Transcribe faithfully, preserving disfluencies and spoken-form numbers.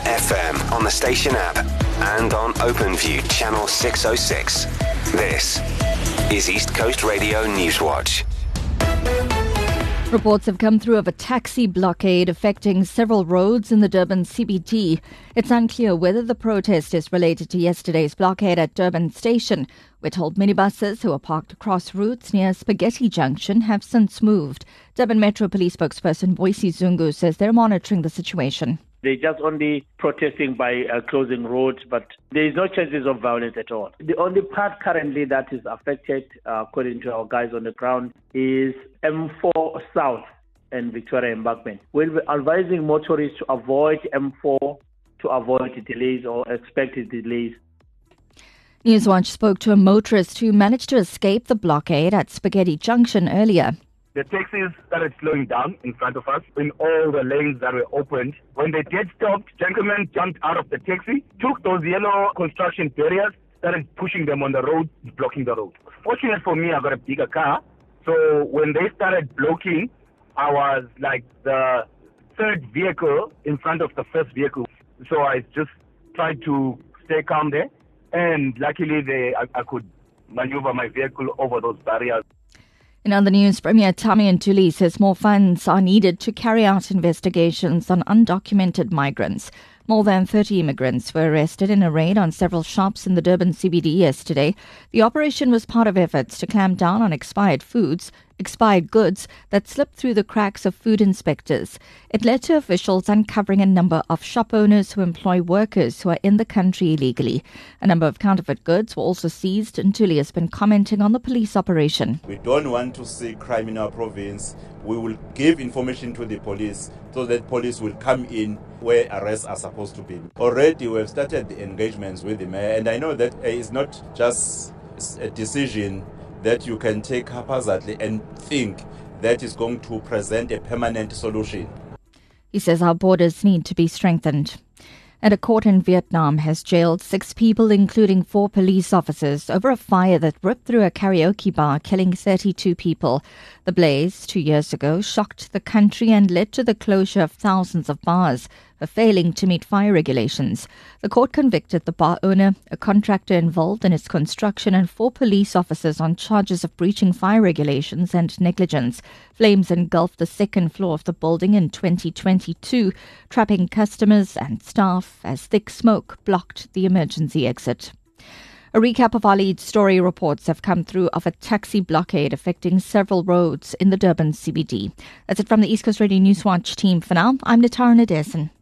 F M on the station app and on OpenView channel six oh six. This is East Coast Radio Newswatch. Reports have come through of a taxi blockade affecting several roads in the Durban C B D. It's unclear whether the protest is related to yesterday's blockade at Durban Station. We're told minibuses who are parked across routes near Spaghetti Junction have since moved. Durban Metro Police spokesperson Boise Zungu says they're monitoring the situation. They're just only protesting by uh, closing roads, but there is no chances of violence at all. The only part currently that is affected, uh, according to our guys on the ground, is M four South and Victoria Embankment. We'll be advising motorists to avoid M four to avoid delays or expected delays. Newswatch spoke to a motorist who managed to escape the blockade at Spaghetti Junction earlier. The taxis started slowing down in front of us in all the lanes that were opened. When they did stop, gentlemen jumped out of the taxi, took those yellow construction barriers, started pushing them on the road, blocking the road. Fortunate for me, I got a bigger car. So when they started blocking, I was like the third vehicle in front of the first vehicle. So I just tried to stay calm there. And luckily, they, I, I could maneuver my vehicle over those barriers. In other news, Premier Thami Ntuli says more funds are needed to carry out investigations on undocumented migrants. More than thirty immigrants were arrested in a raid on several shops in the Durban C B D yesterday. The operation was part of efforts to clamp down on expired foods, expired goods that slipped through the cracks of food inspectors. It led to officials uncovering a number of shop owners who employ workers who are in the country illegally. A number of counterfeit goods were also seized, and Ntuli has been commenting on the police operation. We don't want to see crime in our province. We will give information to the police so that police will come in where arrests are supposed to be. Already we have started the engagements with the mayor, and I know that it's not just a decision that you can take haphazardly and think that is going to present a permanent solution. He says our borders need to be strengthened. And a court in Vietnam has jailed six people, including four police officers, over a fire that ripped through a karaoke bar, killing thirty-two people. The blaze, two years ago, shocked the country and led to the closure of thousands of bars for failing to meet fire regulations. The court convicted the bar owner, a contractor involved in its construction, and four police officers on charges of breaching fire regulations and negligence. Flames engulfed the second floor of the building in twenty twenty-two, trapping customers and staff as thick smoke blocked the emergency exit. A recap of our lead story reports have come through of a taxi blockade affecting several roads in the Durban C B D. That's it from the East Coast Radio Newswatch team for now. I'm Natara Nadesan.